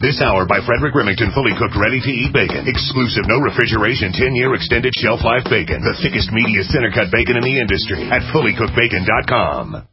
This hour by Frederick Remington, fully cooked, ready-to-eat bacon. Exclusive, no refrigeration, 10-year extended shelf life bacon. The thickest, meatiest center-cut bacon in the industry at fullycookedbacon.com.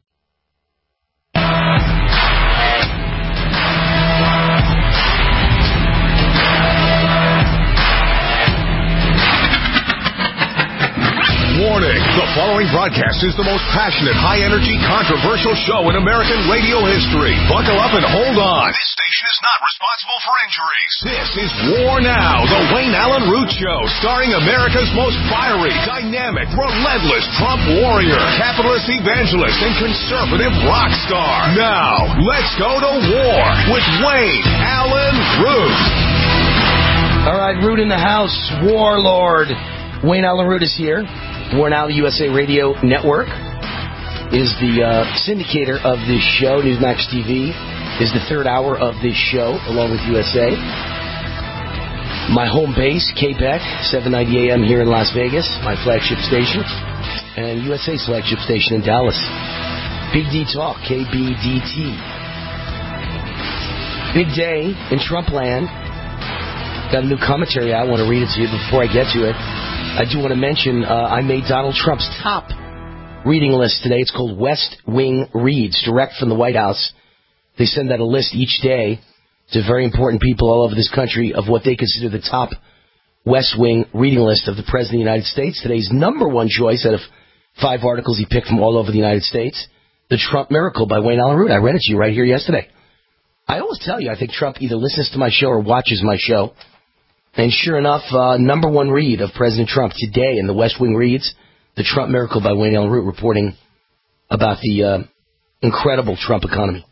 Warning, the following broadcast is the most passionate, high-energy, controversial show in American radio history. Buckle up and hold on. This station is not responsible for injuries. This is War Now, the Wayne Allen Root Show, starring America's most fiery, dynamic, relentless Trump warrior, capitalist evangelist, and conservative rock star. Now, let's go to war with Wayne Allen Root. All right, Root in the house, warlord. Wayne Allen Root is here. War Now, the USA Radio Network, is the syndicator of this show. Newsmax TV is the third hour of this show, along with USA. My home base, KPEC, 790 AM here in Las Vegas, my flagship station, and USA's flagship station in Dallas. Big D Talk, KBDT. Big day in Trump land. Got a new commentary. I want to read it to you before I get to it. I do want to mention I made Donald Trump's top reading list today. It's called West Wing Reads, direct from the White House. They send out a list each day to very important people all over this country of what they consider the top West Wing reading list of the President of the United States. Today's number one choice out of 5 articles he picked from all over the United States, The Trump Miracle by Wayne Allen Root. I read it to you right here yesterday. I always tell you, I think Trump either listens to my show or watches my show. And sure enough, number one read of President Trump today in the West Wing Reads, The Trump Miracle by Wayne Allen Root, reporting about the incredible Trump economy.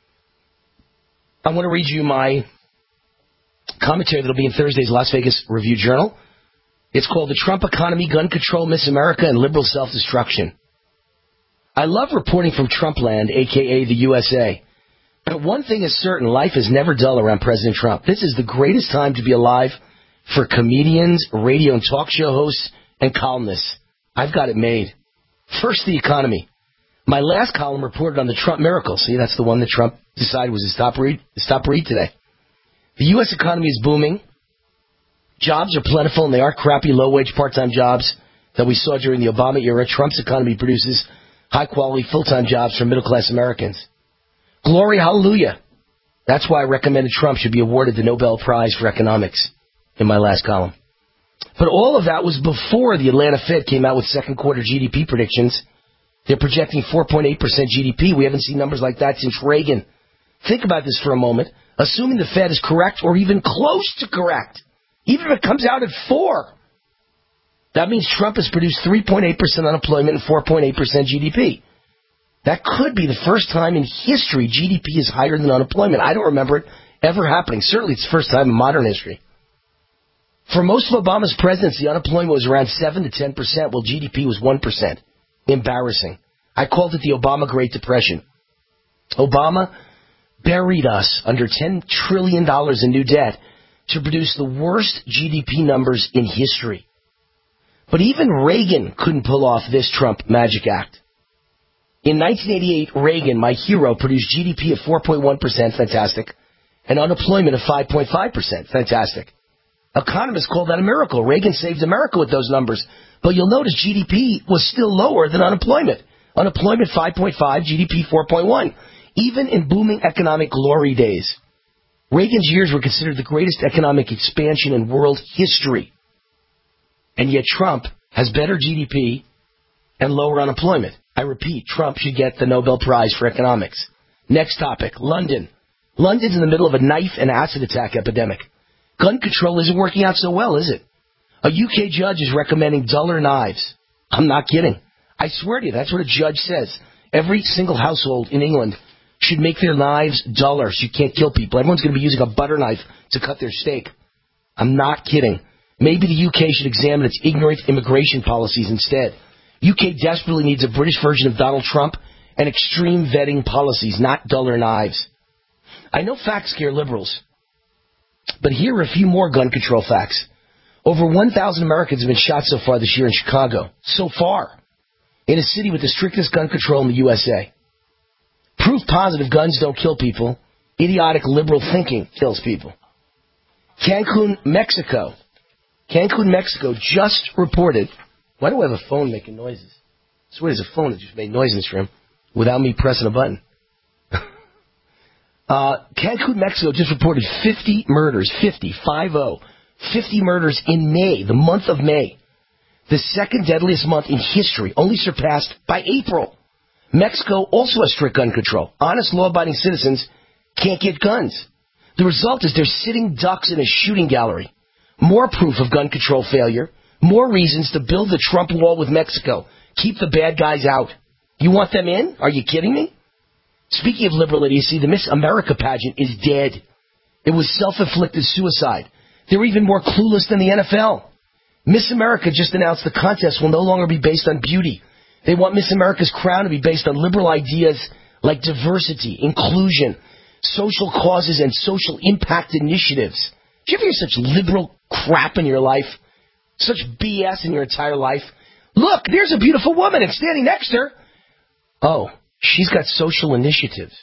I want to read you my commentary that will be in Thursday's Las Vegas Review-Journal. It's called The Trump Economy, Gun Control, Miss America, and Liberal Self-Destruction. I love reporting from Trump land, a.k.a. the USA. But one thing is certain, life is never dull around President Trump. This is the greatest time to be alive for comedians, radio and talk show hosts, and columnists. I've got it made. First, the economy. My last column reported on the Trump miracle. See, that's the one that Trump decided was his top read today. The U.S. economy is booming. Jobs are plentiful, and they aren't crappy, low-wage, part-time jobs that we saw during the Obama era. Trump's economy produces high-quality, full-time jobs for middle-class Americans. Glory, hallelujah. That's why I recommended Trump should be awarded the Nobel Prize for Economics in my last column. But all of that was before the Atlanta Fed came out with second quarter GDP predictions. They're projecting 4.8% GDP. We haven't seen numbers like that since Reagan. Think about this for a moment. Assuming the Fed is correct or even close to correct, even if it comes out at 4, that means Trump has produced 3.8% unemployment and 4.8% GDP. That could be the first time in history GDP is higher than unemployment. I don't remember it ever happening. Certainly it's the first time in modern history. For most of Obama's presidency, unemployment was around 7 to 10%, while GDP was 1%. Embarrassing. I called it the Obama Great Depression. Obama buried us under $10 trillion in new debt to produce the worst GDP numbers in history. But even Reagan couldn't pull off this Trump magic act. In 1988, Reagan, my hero, produced GDP of 4.1%, fantastic, and unemployment of 5.5%, fantastic. Economists call that a miracle. Reagan saved America with those numbers. But you'll notice GDP was still lower than unemployment. Unemployment 5.5, GDP 4.1. Even in booming economic glory days, Reagan's years were considered the greatest economic expansion in world history. And yet Trump has better GDP and lower unemployment. I repeat, Trump should get the Nobel Prize for Economics. Next topic, London. London's in the middle of a knife and acid attack epidemic. Gun control isn't working out so well, is it? A UK judge is recommending duller knives. I'm not kidding. I swear to you, that's what a judge says. Every single household in England should make their knives duller so you can't kill people. Everyone's going to be using a butter knife to cut their steak. I'm not kidding. Maybe the UK should examine its ignorant immigration policies instead. UK desperately needs a British version of Donald Trump and extreme vetting policies, not duller knives. I know facts scare liberals, but here are a few more gun control facts. Over 1,000 Americans have been shot so far this year in Chicago. So far. In a city with the strictest gun control in the USA. Proof positive guns don't kill people Idiotic liberal thinking kills people. Cancun, Mexico just reported... Why do I have a phone making noises? I swear there's a phone that just made noise in this room without me pressing a button. Cancun, Mexico just reported 50 murders, 50 murders in May, the month of May. The second deadliest month in history, only surpassed by April. Mexico also has strict gun control. Honest, law-abiding citizens can't get guns. The result is they're sitting ducks in a shooting gallery. More proof of gun control failure. More reasons to build the Trump wall with Mexico. Keep the bad guys out. You want them in? Are you kidding me? Speaking of liberal idiocy, the Miss America pageant is dead. It was self-inflicted suicide. They're even more clueless than the NFL. Miss America just announced the contest will no longer be based on beauty. They want Miss America's crown to be based on liberal ideas like diversity, inclusion, social causes, and social impact initiatives. Did you ever hear such liberal crap in your life? Such BS in your entire life? Look, there's a beautiful woman and standing next to her. Oh, she's got social initiatives.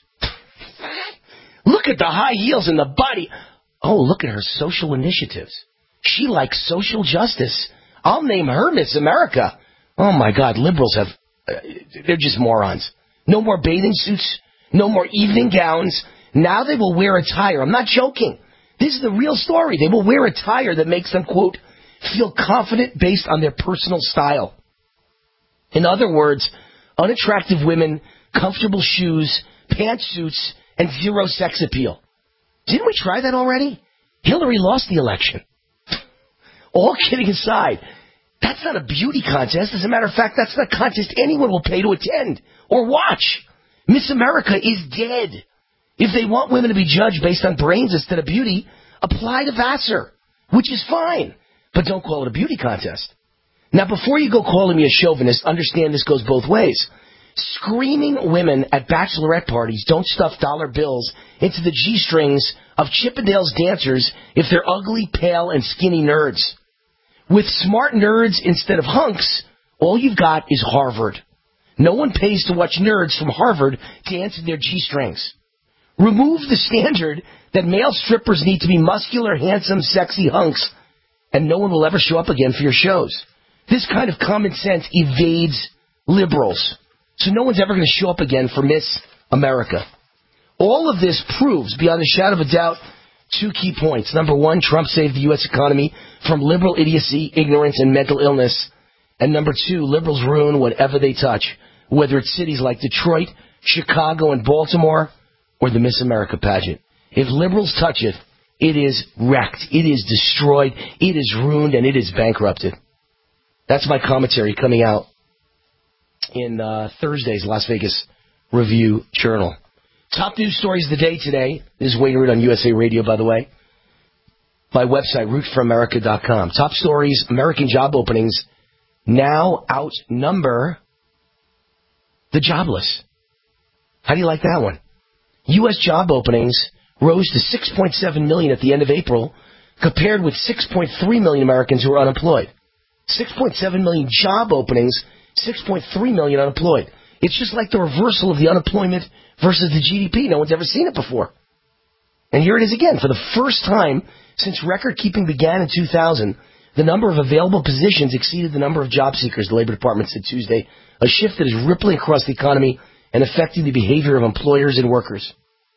Look at the high heels and the body. Oh, look at her social initiatives. She likes social justice. I'll name her Miss America. Oh, my God, liberals they're just morons. No more bathing suits, no more evening gowns. Now they will wear attire. I'm not joking. This is the real story. They will wear attire that makes them, quote, feel confident based on their personal style. In other words, unattractive women, comfortable shoes, pantsuits, and zero sex appeal. Didn't we try that already? Hillary lost the election. All kidding aside, that's not a beauty contest. As a matter of fact, that's not a contest anyone will pay to attend or watch. Miss America is dead. If they want women to be judged based on brains instead of beauty, apply to Vassar, which is fine. But don't call it a beauty contest. Now, before you go calling me a chauvinist, understand this goes both ways. Screaming women at bachelorette parties don't stuff dollar bills into the G-strings of Chippendales dancers if they're ugly, pale, and skinny nerds. With smart nerds instead of hunks, all you've got is Harvard. No one pays to watch nerds from Harvard dance in their G-strings. Remove the standard that male strippers need to be muscular, handsome, sexy hunks, and no one will ever show up again for your shows. This kind of common sense evades liberals. So no one's ever going to show up again for Miss America. All of this proves, beyond a shadow of a doubt, two key points. Number one, Trump saved the U.S. economy from liberal idiocy, ignorance, and mental illness. And number two, liberals ruin whatever they touch, whether it's cities like Detroit, Chicago, and Baltimore, or the Miss America pageant. If liberals touch it, it is wrecked, it is destroyed, it is ruined, and it is bankrupted. That's my commentary coming out in Thursday's Las Vegas Review Journal. Top news stories of the day today. This is Wayne Root on USA Radio, by the way. My website, rootforamerica.com. Top stories, American job openings now outnumber the jobless. How do you like that one? U.S. job openings rose to 6.7 million at the end of April, compared with 6.3 million Americans who are unemployed. 6.7 million job openings, 6.3 million unemployed. It's just like the reversal of the unemployment versus the GDP. No one's ever seen it before. And here it is again. For the first time since record-keeping began in 2000, the number of available positions exceeded the number of job seekers, the Labor Department said Tuesday, a shift that is rippling across the economy and affecting the behavior of employers and workers.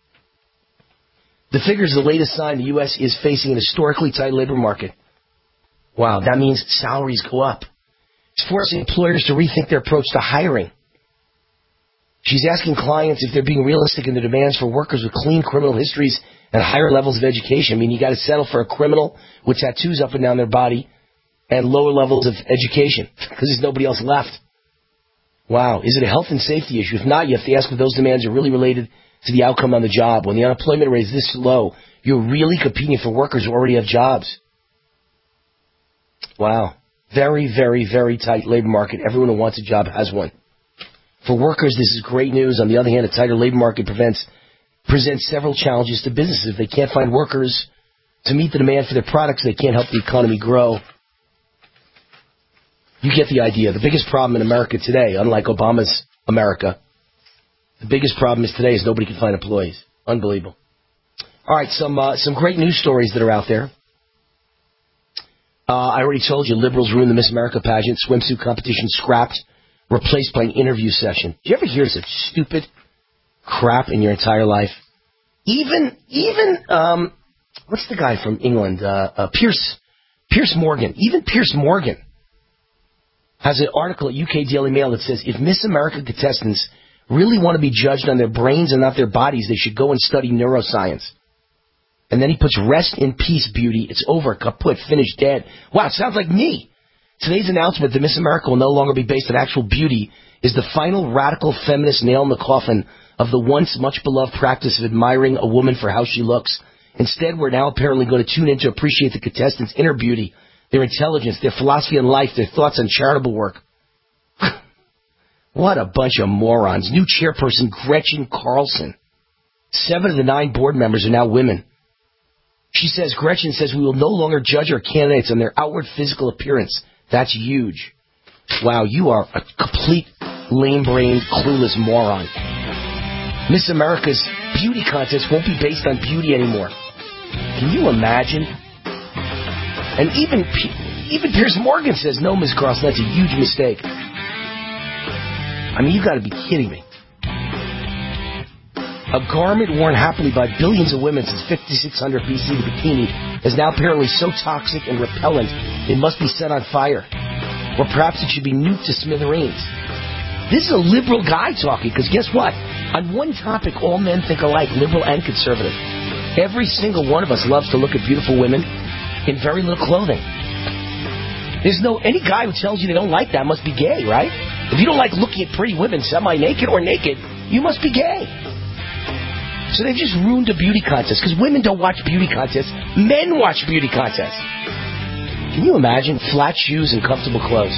The figure is the latest sign the U.S. is facing an historically tight labor market. Wow, that means salaries go up. It's forcing employers to rethink their approach to hiring. She's asking clients if they're being realistic in their demands for workers with clean criminal histories and higher levels of education. I mean, you got to settle for a criminal with tattoos up and down their body and lower levels of education because there's nobody else left. Wow, is it a health and safety issue? If not, you have to ask if those demands are really related to the outcome on the job. When the unemployment rate is this low, you're really competing for workers who already have jobs. Wow. Very, very, very tight labor market. Everyone who wants a job has one. For workers, this is great news. On the other hand, a tighter labor market presents several challenges to businesses. If they can't find workers to meet the demand for their products, they can't help the economy grow. You get the idea. The biggest problem in America today, unlike Obama's America, the biggest problem is today is nobody can find employees. Unbelievable. All right, some great news stories that are out there. I already told you, liberals ruined the Miss America pageant. Swimsuit competition scrapped, replaced by an interview session. Did you ever hear such stupid crap in your entire life? Even what's the guy from England? Piers Morgan. Even Piers Morgan has an article at UK Daily Mail that says if Miss America contestants really want to be judged on their brains and not their bodies, they should go and study neuroscience. And then he puts rest in peace, beauty. It's over. Kaput. Finished. Dead. Wow, it sounds like me. Today's announcement that Miss America will no longer be based on actual beauty is the final radical feminist nail in the coffin of the once much-beloved practice of admiring a woman for how she looks. Instead, we're now apparently going to tune in to appreciate the contestants' inner beauty, their intelligence, their philosophy on life, their thoughts on charitable work. What a bunch of morons. New chairperson Gretchen Carlson. 7 of the 9 board members are now women. Gretchen says we will no longer judge our candidates on their outward physical appearance. That's huge. Wow, you are a complete lame-brained, clueless moron. Miss America's beauty contest won't be based on beauty anymore. Can you imagine? And even Piers Morgan says, no, Miss Carlson, that's a huge mistake. I mean, you've got to be kidding me. A garment worn happily by billions of women since 5600 BC, the bikini, is now apparently so toxic and repellent it must be set on fire. Or perhaps it should be nuked to smithereens. This is a liberal guy talking, because guess what? On one topic, all men think alike, liberal and conservative. Every single one of us loves to look at beautiful women in very little clothing. There's any guy who tells you they don't like that must be gay, right? If you don't like looking at pretty women semi-naked or naked, you must be gay. So they've just ruined a beauty contest, because women don't watch beauty contests. Men watch beauty contests. Can you imagine flat shoes and comfortable clothes?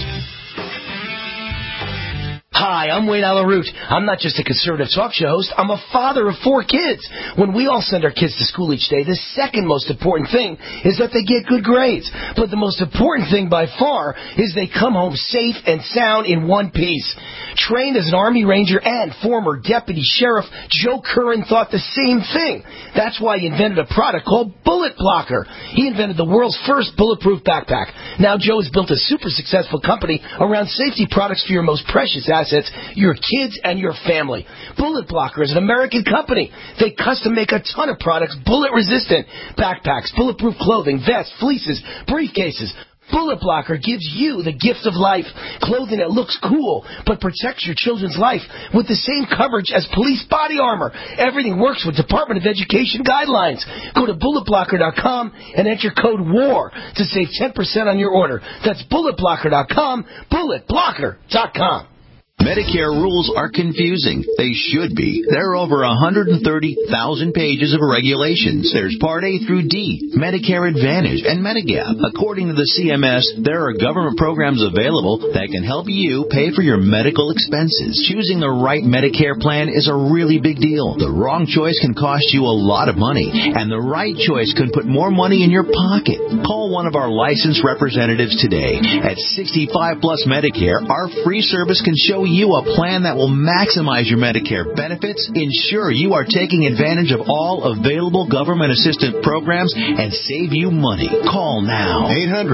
Hi, I'm Wayne Allyn Root. I'm not just a conservative talk show host. I'm a father of 4 kids. When we all send our kids to school each day, the second most important thing is that they get good grades. But the most important thing by far is they come home safe and sound in one piece. Trained as an Army Ranger and former Deputy Sheriff, Joe Curran thought the same thing. That's why he invented a product called Bullet Blocker. He invented the world's first bulletproof backpack. Now Joe has built a super successful company around safety products for your most precious assets, your kids and your family. Bullet Blocker is an American company. They custom make a ton of products bullet resistant. Backpacks, bulletproof clothing, vests, fleeces, briefcases. Bullet Blocker gives you the gift of life. Clothing that looks cool, but protects your children's life with the same coverage as police body armor. Everything works with Department of Education guidelines. Go to bulletblocker.com and enter code WAR to save 10% on your order. That's bulletblocker.com, bulletblocker.com. Medicare rules are confusing. They should be. There are over 130,000 pages of regulations. There's Part A through D, Medicare Advantage, and Medigap. According to the CMS, there are government programs available that can help you pay for your medical expenses. Choosing the right Medicare plan is a really big deal. The wrong choice can cost you a lot of money, and the right choice can put more money in your pocket. Call one of our licensed representatives today. At 65 Plus Medicare, our free service can show you a plan that will maximize your Medicare benefits, ensure you are taking advantage of all available government assistance programs, and save you money. Call now.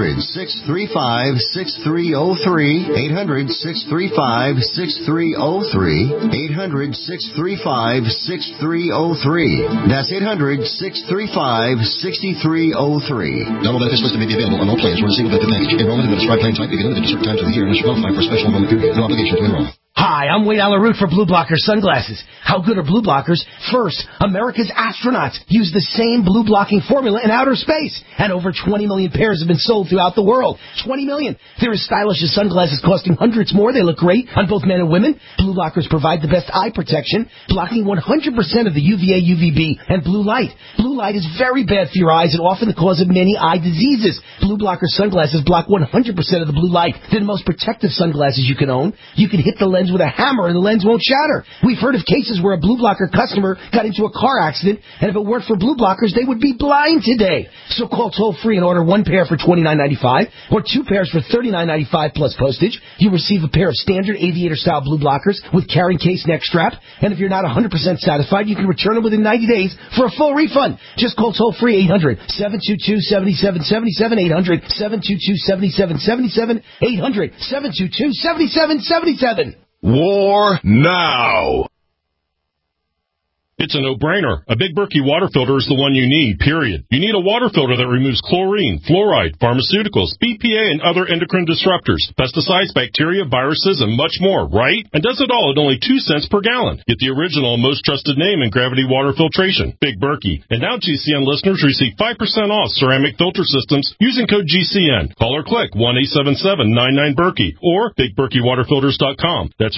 800-635-6303. 800-635-6303. 800-635-6303. That's 800-635-6303. Double benefits listed may be available on all plans or a single benefit package. Enrollment in the prescribed plan type beginning at certain times of the year and is qualified for a special enrollment period. No obligation to enroll. Hi, I'm Wayne Allyn Root for Blue Blocker sunglasses. How good are Blue Blockers? First, America's astronauts use the same blue blocking formula in outer space, and over 20 million pairs have been sold throughout the world. 20 million. They're as stylish as sunglasses costing hundreds more. They look great on both men and women. Blue Blockers provide the best eye protection, blocking 100% of the UVA, UVB, and blue light. Blue light is very bad for your eyes and often the cause of many eye diseases. Blue Blocker sunglasses block 100% of the blue light. They're the most protective sunglasses you can own. You can hit the lens with a hammer and the lens won't shatter. We've heard of cases where a Blue Blocker customer got into a car accident, and if it weren't for Blue Blockers, they would be blind today. So call toll-free and order one pair for $29.95 or two pairs for $39.95 plus postage. You receive a pair of standard aviator-style Blue Blockers with carrying case neck strap, and if you're not 100% satisfied, you can return them within 90 days for a full refund. Just call toll-free 800-722-7777, 800-722-7777, 800-722-7777. War now. It's a no-brainer. A Big Berkey water filter is the one you need, period. You need a water filter that removes chlorine, fluoride, pharmaceuticals, BPA, and other endocrine disruptors, pesticides, bacteria, viruses, and much more, right? And does it all at only 2 cents per gallon. Get the original and most trusted name in gravity water filtration, Big Berkey. And now GCN listeners receive 5% off ceramic filter systems using code GCN. Call or click 1-877-99-BERKEY or BigBerkeyWaterFilters.com. That's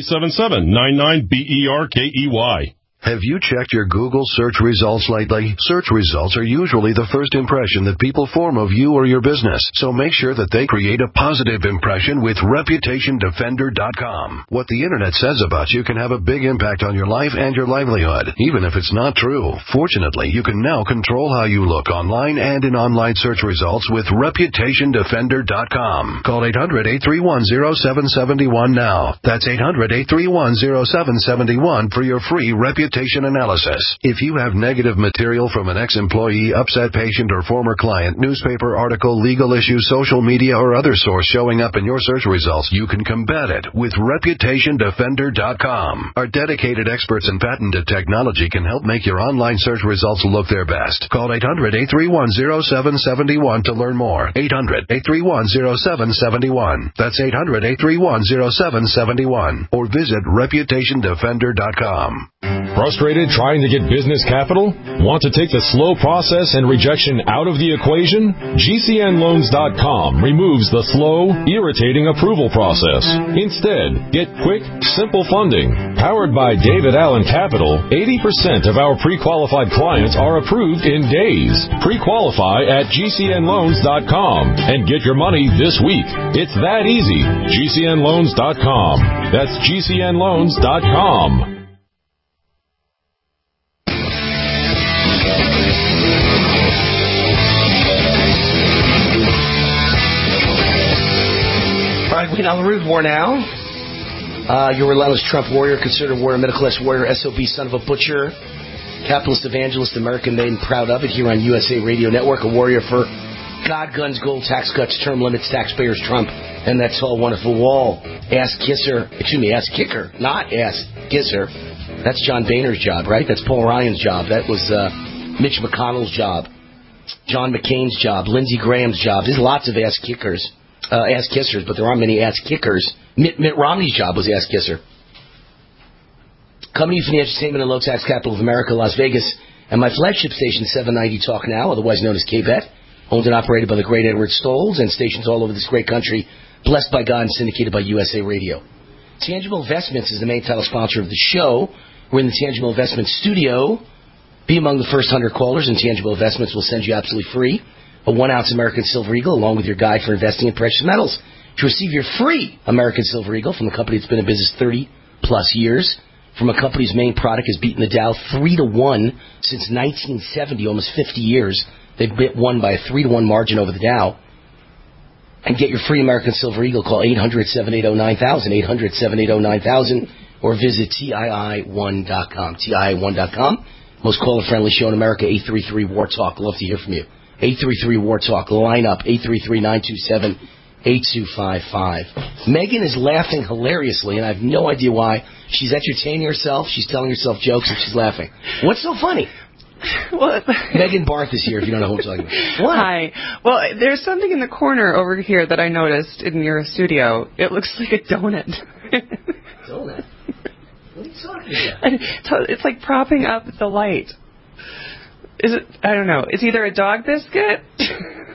1-877-99-BERKEY. Have you checked your Google search results lately? Search results are usually the first impression that people form of you or your business, so make sure that they create a positive impression with ReputationDefender.com. What the Internet says about you can have a big impact on your life and your livelihood, even if it's not true. Fortunately, you can now control how you look online and in online search results with ReputationDefender.com. Call 800-831-0771 now. That's 800-831-0771 for your free reputation analysis. If you have negative material from an ex-employee, upset patient, or former client, newspaper article, legal issue, social media, or other source showing up in your search results, you can combat it with ReputationDefender.com. Our dedicated experts in patented technology can help make your online search results look their best. Call 800-831-0771 to learn more. 800-831-0771. That's 800-831-0771. Or visit ReputationDefender.com. Frustrated trying to get business capital? Want to take the slow process and rejection out of the equation? GCNLoans.com removes the slow, irritating approval process. Instead, get quick, simple funding. Powered by David Allen Capital, 80% of our pre-qualified clients are approved in days. Pre-qualify at GCNLoans.com and get your money this week. It's that easy. GCNLoans.com. That's GCNLoans.com. Queen Al-Arud War now. Your relentless Trump warrior, conservative warrior, middle-class warrior, SOB, son of a butcher, capitalist evangelist, American made and proud of it here on USA Radio Network, a warrior for God, guns, gold, tax cuts, term limits, taxpayers, Trump, and that tall, wonderful wall. Ass kicker, not ass kisser. That's John Boehner's job, right? That's Paul Ryan's job. That was Mitch McConnell's job, John McCain's job, Lindsey Graham's job. There's lots of ass kickers. Ass kissers, but there aren't many ass kickers. Mitt Romney's job was ass kisser. Coming to you from the entertainment and low tax capital of America, Las Vegas, and my flagship station, 790 Talk Now, otherwise known as KBET, owned and operated by the great Edward Stolz, and stations all over this great country, blessed by God and syndicated by USA Radio. Tangible Investments is the main title sponsor of the show. We're in the Tangible Investments studio. Be among the first 100 callers, and Tangible Investments will send you absolutely free a 1-ounce American Silver Eagle, along with your guide for investing in precious metals. To receive your free American Silver Eagle from a company that's been in business 30-plus years, from a company whose main product has beaten the Dow 3-1 since 1970, almost 50 years. They've won by a 3-1 margin over the Dow. And get your free American Silver Eagle. Call 800-780-9000, 800-780-9000, or visit TII1.com. TII1.com. Most caller-friendly show in America, 833-WAR-TALK. Love to hear from you. 833-WAR-TALK. Line up, 833-927-8255. Megan is laughing hilariously, and I have no idea why. She's entertaining herself. She's telling herself jokes, and she's laughing. What's so funny? Well, Megan Barth is here, if you don't know who I'm talking about. What? Hi. Well, there's something in the corner over here that I noticed in your studio. It looks like a donut. Donut? What are you talking about? It's like propping up the light. Is it? I don't know. It's either a dog biscuit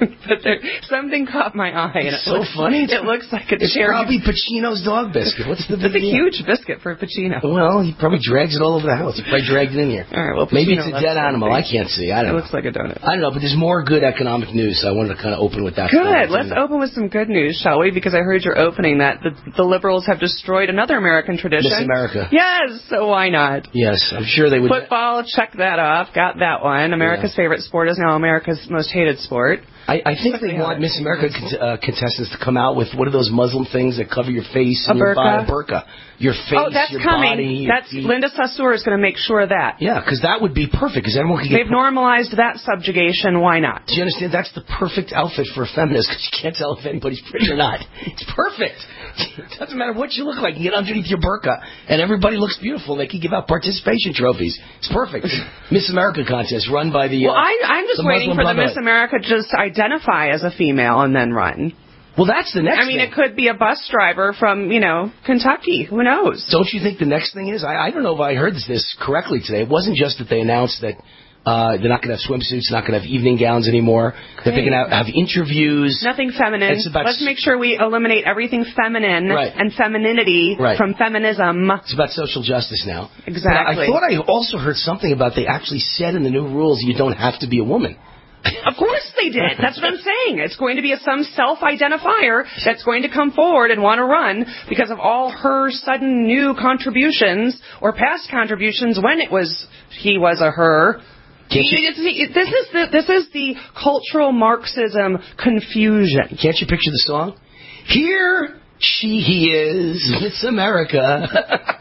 but something caught my eye. And it's so funny. It looks like a It's probably Pacino's dog biscuit. What's the big It's a deal? huge biscuit for Pacino. Well, he probably drags it all over the house. He probably dragged it in here. All right, well, maybe Pacino it's a dead animal. I can't see. I don't know. It looks like a donut. I don't know, but there's more good economic news, so I wanted to kind of open with that. Good. Let's open with some good news, shall we? Because I heard your opening that the liberals have destroyed another American tradition. Miss America. Yes, so why not? Yes, I'm sure they would. Football, check that off. Got that one. America's favorite sport is now America's most hated sport. I think they want Miss America contestants to come out with what are those Muslim things that cover your face and your body? Burqa. Your face, oh, that's your coming. body. That's Linda Saussure is going to make sure of that. Yeah, because that would be perfect. Because everyone can get. They've normalized that subjugation. Why not? Do you understand? That's the perfect outfit for a feminist because you can't tell if anybody's pretty or not. It's perfect. It doesn't matter what you look like. You get underneath your burqa, and everybody looks beautiful. They can give out participation trophies. It's perfect. Miss America contest run by the. Well, I'm just waiting for the Miss America just identify as a female and then run. Well, that's the next thing. it could be a bus driver from, Kentucky. Who knows? Don't you think the next thing is? I don't know if I heard this correctly today. It wasn't just that they announced that they're not going to have swimsuits, not going to have evening gowns anymore, that they're going to have interviews. Nothing feminine. Let's make sure we eliminate everything feminine and femininity from feminism. It's about social justice now. Exactly. But I thought I also heard something about they actually said in the new rules you don't have to be a woman. Of course they did. That's what I'm saying. It's going to be some self-identifier that's going to come forward and want to run because of all her sudden new contributions or past contributions when he was a her. This is the cultural Marxism confusion. Can't you picture the song? Here he is, Miss America.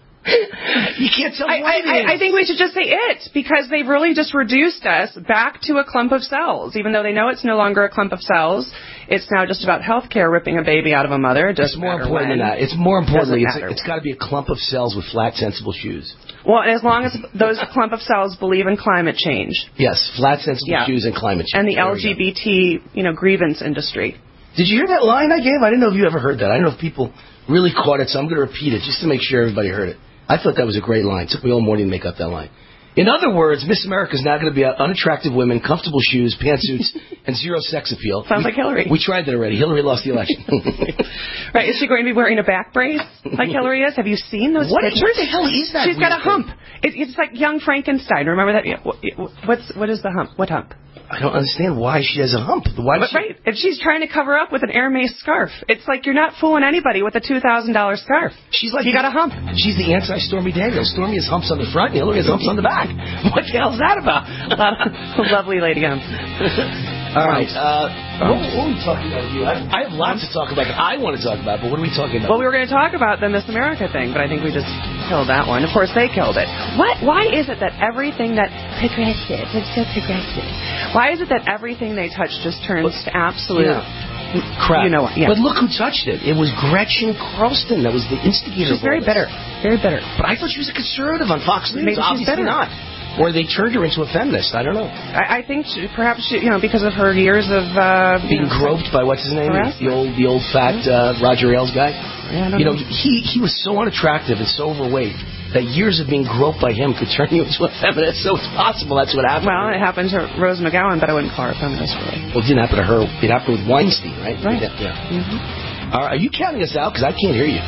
You can't tell what it is. I think we should just say it, because they've really just reduced us back to a clump of cells, even though they know it's no longer a clump of cells. It's now just about health care, ripping a baby out of a mother. It's more important than that. It's more importantly, it's got to be a clump of cells with flat, sensible shoes. Well, as long as those clump of cells believe in climate change. Yes, flat, sensible shoes and climate change. And the LGBT, grievance industry. Did you hear that line I gave? I didn't know if you ever heard that. I don't know if people really caught it, so I'm going to repeat it just to make sure everybody heard it. I thought that was a great line. It took me all morning to make up that line. In other words, Miss America is now going to be unattractive women, comfortable shoes, pantsuits, and zero sex appeal. Sounds like Hillary. We tried that already. Hillary lost the election. Right. Is she going to be wearing a back brace like Hillary is? Have you seen those pictures? Where the hell is that? She's got a hump. It's like young Frankenstein. Remember that? What is the hump? What hump? I don't understand why she has a hump. Right. If she's trying to cover up with an Hermes scarf. It's like you're not fooling anybody with a $2,000 scarf. She's like, you got a hump. She's the anti-Stormy Daniels. Stormy has humps on the front, and Hillary has humps on the back. What the hell's that about? Lovely lady hump. All right. What are we talking about here? I have lots to talk about that I want to talk about, but what are we talking about? Well, we were going to talk about the Miss America thing, but I think we just killed that one. Of course, they killed it. Why is it that everything that progressive, it's so progressive. Why is it that everything they touch just turns to absolute crap? You know what? Yeah. But look who touched it. It was Gretchen Carlson that was the instigator. She's very bitter. Very bitter. But I thought she was a conservative on Fox News. Maybe she's obviously not. Or they turned her into a feminist. I don't know. I think perhaps because of her years of being groped by what's his name, the old fat Roger Ailes guy. Yeah, I don't know. He was so unattractive and so overweight that years of being groped by him could turn you into a feminist. So it's possible that's what happened. Well, it happened to Rose McGowan, but I wouldn't call her a feminist, really. Well, it didn't happen to her. It happened with Weinstein, right? Right. Yeah. Mm-hmm. Are you counting us out? Because I can't hear you.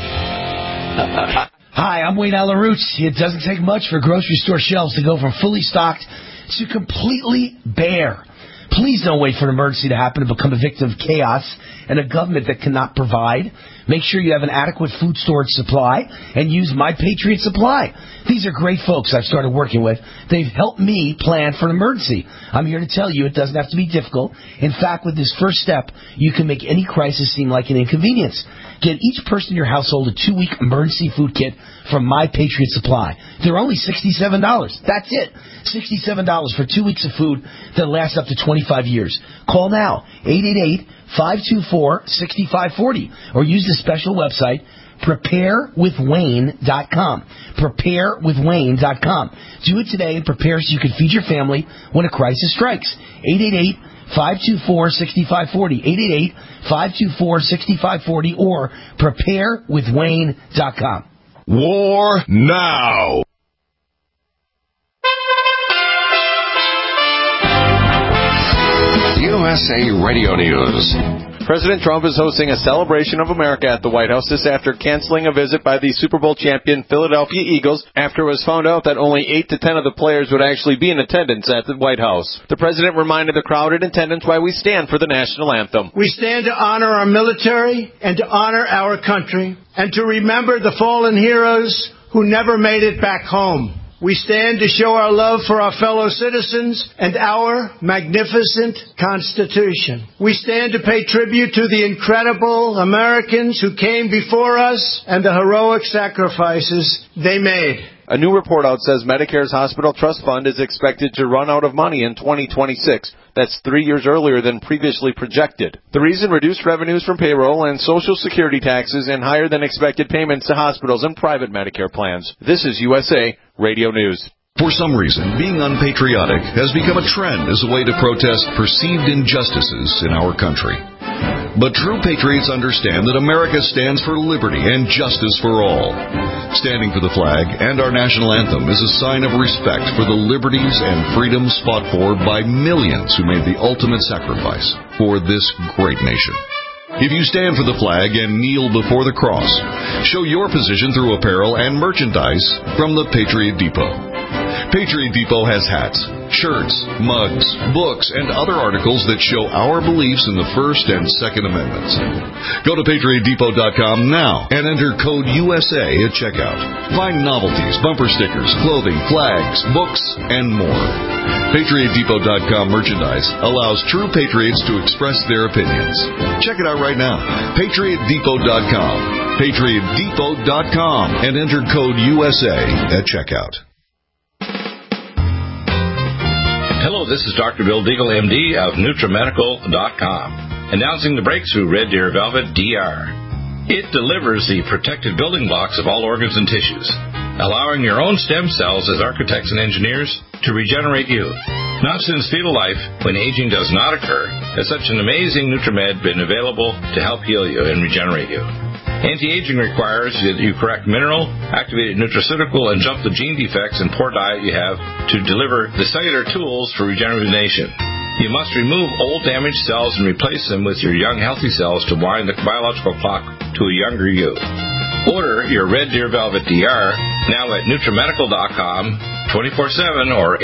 Hi, I'm Wayne Allen Roots. It doesn't take much for grocery store shelves to go from fully stocked to completely bare. Please don't wait for an emergency to happen to become a victim of chaos and a government that cannot provide. Make sure you have an adequate food storage supply and use My Patriot Supply. These are great folks I've started working with. They've helped me plan for an emergency. I'm here to tell you it doesn't have to be difficult. In fact, with this first step, you can make any crisis seem like an inconvenience. Get each person in your household a 2-week emergency food kit from My Patriot Supply. They're only $67. That's it. $67 for 2 weeks of food that lasts up to 25 years. Call now, 888-524-6540, or use the special website, preparewithwayne.com. Preparewithwayne.com. Do it today and prepare so you can feed your family when a crisis strikes. 888-524-6540. 888-524-6540 or preparewithwayne.com. War now. You USA Radio News. President Trump is hosting a celebration of America at the White House this after canceling a visit by the Super Bowl champion Philadelphia Eagles after it was found out that only 8 to 10 of the players would actually be in attendance at the White House. The president reminded the crowd in attendance why we stand for the national anthem. We stand to honor our military and to honor our country and to remember the fallen heroes who never made it back home. We stand to show our love for our fellow citizens and our magnificent Constitution. We stand to pay tribute to the incredible Americans who came before us and the heroic sacrifices they made. A new report out says Medicare's Hospital Trust Fund is expected to run out of money in 2026. That's 3 years earlier than previously projected. The reason: reduced revenues from payroll and Social Security taxes and higher than expected payments to hospitals and private Medicare plans. This is USA Radio News. For some reason, being unpatriotic has become a trend as a way to protest perceived injustices in our country. But true patriots understand that America stands for liberty and justice for all. Standing for the flag and our national anthem is a sign of respect for the liberties and freedoms fought for by millions who made the ultimate sacrifice for this great nation. If you stand for the flag and kneel before the cross, show your position through apparel and merchandise from the Patriot Depot. Patriot Depot has hats, shirts, mugs, books, and other articles that show our beliefs in the First and Second Amendments. Go to PatriotDepot.com now and enter code USA at checkout. Find novelties, bumper stickers, clothing, flags, books, and more. PatriotDepot.com merchandise allows true patriots to express their opinions. Check it out right now. PatriotDepot.com. PatriotDepot.com and enter code USA at checkout. Hello, this is Dr. Bill Deagle, MD of NutriMedical.com, announcing the breakthrough Red Deer Velvet DR. It delivers the protective building blocks of all organs and tissues, allowing your own stem cells as architects and engineers to regenerate you. Not since fetal life, when aging does not occur, has such an amazing NutriMed been available to help heal you and regenerate you. Anti-aging requires that you correct mineral, activated nutraceutical, and jump the gene defects and poor diet you have to deliver the cellular tools for regeneration. You must remove old damaged cells and replace them with your young healthy cells to wind the biological clock to a younger you. Order your Red Deer Velvet DR now at NutriMedical.com 24/7 or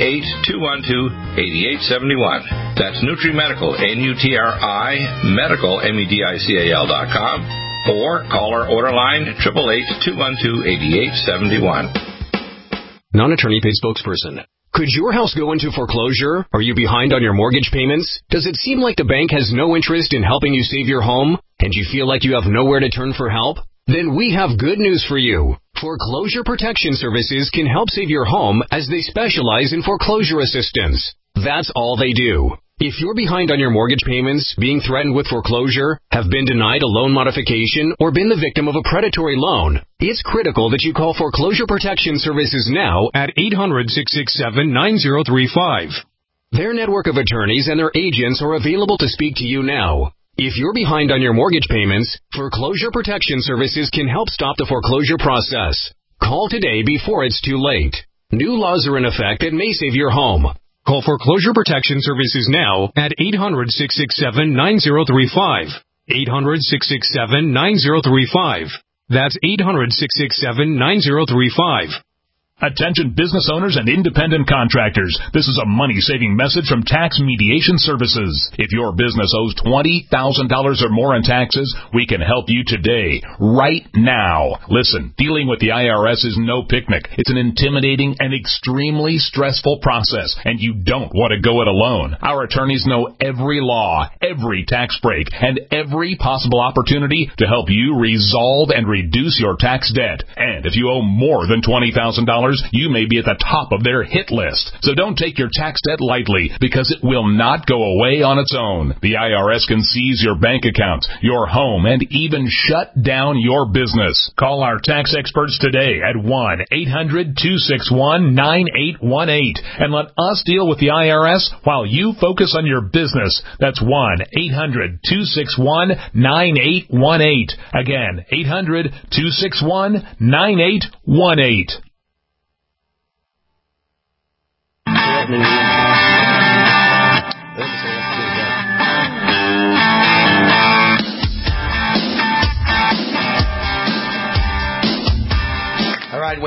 888-212-8871. That's NutriMedical, N-U-T-R-I, Medical, MEDICAL.com. Or call our order line 888-212-8871. Non-attorney paid spokesperson. Could your house go into foreclosure? Are you behind on your mortgage payments? Does it seem like the bank has no interest in helping you save your home? And you feel like you have nowhere to turn for help? Then we have good news for you. Foreclosure Protection Services can help save your home as they specialize in foreclosure assistance. That's all they do. If you're behind on your mortgage payments, being threatened with foreclosure, have been denied a loan modification, or been the victim of a predatory loan, it's critical that you call Foreclosure Protection Services now at 800-667-9035. Their network of attorneys and their agents are available to speak to you now. If you're behind on your mortgage payments, Foreclosure Protection Services can help stop the foreclosure process. Call today before it's too late. New laws are in effect that may save your home. Call Foreclosure Protection Services now at 800-667-9035. 800-667-9035. That's 800-667-9035. Attention business owners and independent contractors. This is a money-saving message from Tax Mediation Services. If your business owes $20,000 or more in taxes, we can help you today, right now. Listen, dealing with the IRS is no picnic. It's an intimidating and extremely stressful process, and you don't want to go it alone. Our attorneys know every law, every tax break, and every possible opportunity to help you resolve and reduce your tax debt. And if you owe more than $20,000, you may be at the top of their hit list. So don't take your tax debt lightly, because it will not go away on its own. The IRS can seize your bank account, your home, and even shut down your business. Call our tax experts today at 1-800-261-9818 and let us deal with the IRS while you focus on your business. That's 1-800-261-9818. Again, 800-261-9818.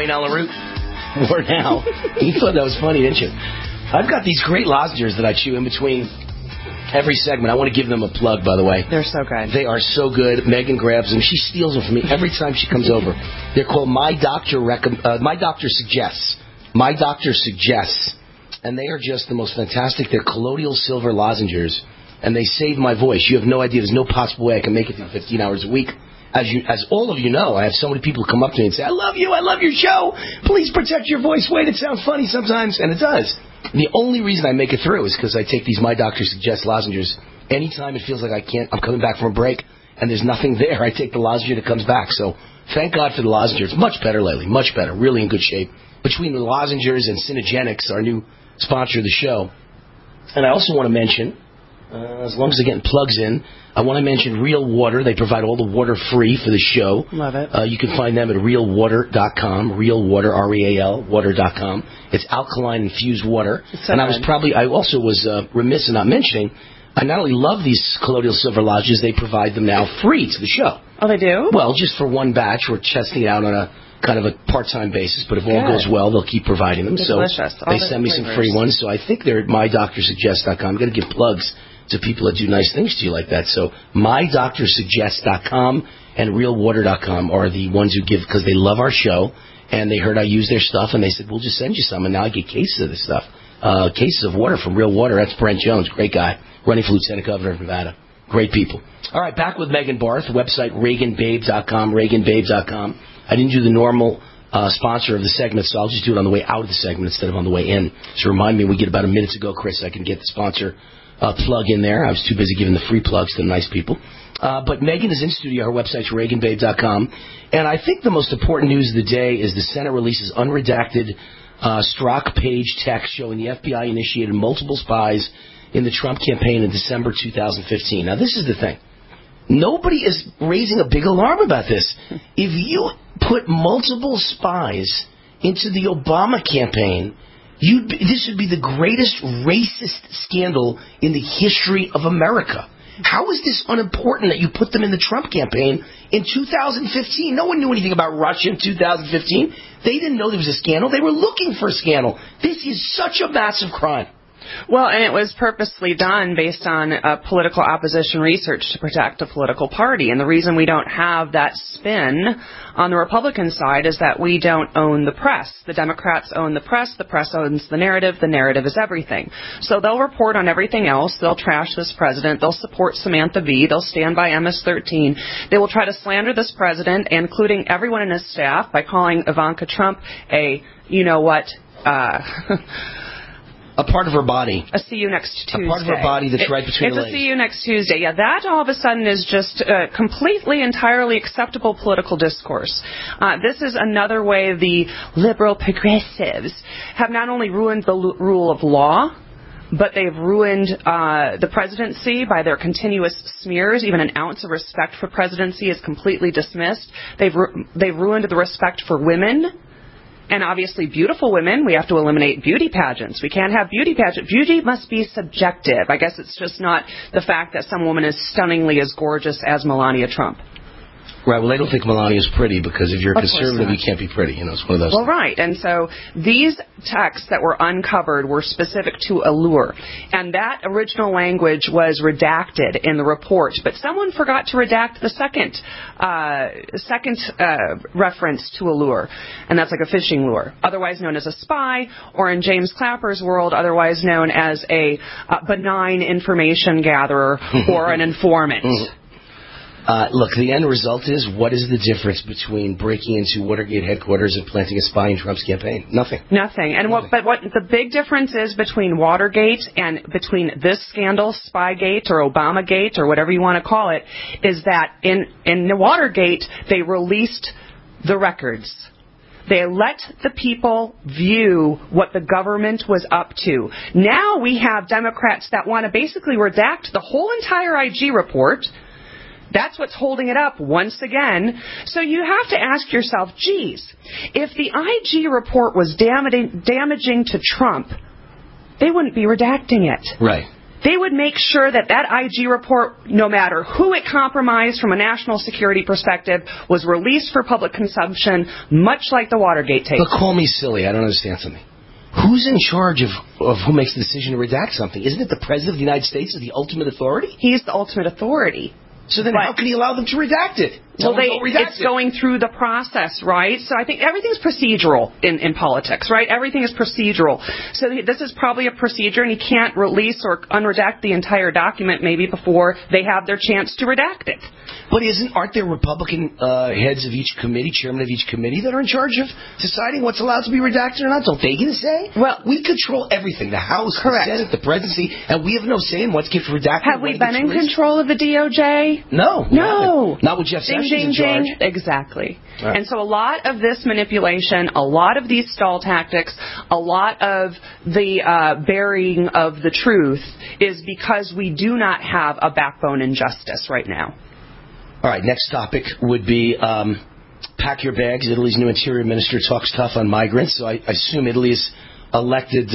Wayne Alaroot. More now. You thought that was funny, didn't you? I've got these great lozenges that I chew in between every segment. I want to give them a plug, by the way. They're so good. They are so good. Megan grabs them. She steals them from me every time she comes over. They're called My Doctor Suggests. My Doctor Suggests. And they are just the most fantastic. They're colloidal silver lozenges. And they save my voice. You have no idea. There's no possible way I can make it through 15 hours a week. As all of you know, I have so many people come up to me and say, I love you, I love your show. Please protect your voice. Wait, it sounds funny sometimes. And it does. And the only reason I make it through is because I take these My Doctor Suggests lozenges. Anytime it feels like I'm coming back from a break and there's nothing there, I take the lozenge that comes back. So thank God for the lozenges. Much better lately. Much better. Really in good shape. Between the lozenges and Synergenics, our new sponsor of the show. And I also want to mention, as long as they're getting plugs in, I want to mention Real Water. They provide all the water free for the show. Love it. You can find them at realwater.com. Real Water, R-E-A-L, water.com. It's alkaline infused water. So and good. I also was remiss in not mentioning, I not only love these colloidal silver lozenges, they provide them now free to the show. Oh, they do? Well, just for one batch. We're testing it out on a kind of a part-time basis, but if all goes well, they'll keep providing them. Delicious. So they send me some free ones. So I think they're at mydoctorsuggest.com. I'm going to give plugs to people that do nice things to you like that. So mydoctorsuggest.com and realwater.com are the ones who give because they love our show and they heard I use their stuff and they said, we'll just send you some. And now I get cases of this stuff. Cases of water from Real Water. That's Brent Jones. Great guy. Running for Lieutenant Governor of Nevada. Great people. All right, back with Megan Barth. Website ReaganBabe.com. ReaganBabe.com. I didn't do the normal sponsor of the segment, so I'll just do it on the way out of the segment instead of on the way in. So remind me, we get about a minute to go, Chris. I can get the sponsor plug in there. I was too busy giving the free plugs to the nice people. But Megan is in studio. Her website's ReaganBabe.com. And I think the most important news of the day is the Senate releases unredacted Strzok page text showing the FBI initiated multiple spies in the Trump campaign in December 2015. Now, this is the thing. Nobody is raising a big alarm about this. If you put multiple spies into the Obama campaign, this would be the greatest racist scandal in the history of America. How is this unimportant that you put them in the Trump campaign in 2015? No one knew anything about Russia in 2015. They didn't know there was a scandal. They were looking for a scandal. This is such a massive crime. Well, and it was purposely done based on political opposition research to protect a political party. And the reason we don't have that spin on the Republican side is that we don't own the press. The Democrats own the press owns the narrative is everything. So they'll report on everything else. They'll trash this president. They'll support Samantha Bee. They'll stand by MS-13. They will try to slander this president, including everyone in his staff, by calling Ivanka Trump a, a part of her body. A see you next Tuesday. A part of her body that's right between the legs. It's a see you next Tuesday. Yeah, that all of a sudden is just completely, entirely acceptable political discourse. This is another way the liberal progressives have not only ruined the rule of law, but they've ruined the presidency by their continuous smears. Even an ounce of respect for presidency is completely dismissed. They've ruined the respect for women. And obviously beautiful women, we have to eliminate beauty pageants. We can't have beauty pageants. Beauty must be subjective. I guess it's just not the fact that some woman is stunningly as gorgeous as Melania Trump. Right, well, they don't think Melania is pretty because if you're a conservative, you can't be pretty. It's one of those things. Right, and so these texts that were uncovered were specific to Allure. And that original language was redacted in the report. But someone forgot to redact the second reference to Allure. And that's like a fishing lure, otherwise known as a spy, or in James Clapper's world, otherwise known as a benign information gatherer or an informant. Look, the end result is, what is the difference between breaking into Watergate headquarters and planting a spy in Trump's campaign? Nothing. And what the big difference is between Watergate and between this scandal, Spygate or Obamagate or whatever you want to call it, is that in the Watergate, they released the records. They let the people view what the government was up to. Now we have Democrats that want to basically redact the whole entire IG report. That's what's holding it up once again. So you have to ask yourself, geez, if the IG report was damaging to Trump, they wouldn't be redacting it. Right. they would make sure that IG report, no matter who it compromised from a national security perspective, was released for public consumption, much like the Watergate tape. But call me silly. I don't understand something. Who's in charge of who makes the decision to redact something? Isn't it the President of the United States as the ultimate authority? He's the ultimate authority. So then how can he allow them to redact it? It's going through the process, right? So I think everything's procedural in politics, right? Everything is procedural. So this is probably a procedure, and he can't release or unredact the entire document maybe before they have their chance to redact it. But aren't there Republican heads of each committee, chairman of each committee, that are in charge of deciding what's allowed to be redacted or not? Don't they get a say? Well, we control everything, the House, correct. the Senate, the presidency, and we have no say in what gets redacted. Have we been in control of the DOJ? No. Not with Jeff Sessions in charge. Exactly. Right. And so a lot of this manipulation, a lot of these stall tactics, a lot of the burying of the truth is because we do not have a backbone in justice right now. All right, next topic would be pack your bags. Italy's new interior minister talks tough on migrants. So I assume Italy has elected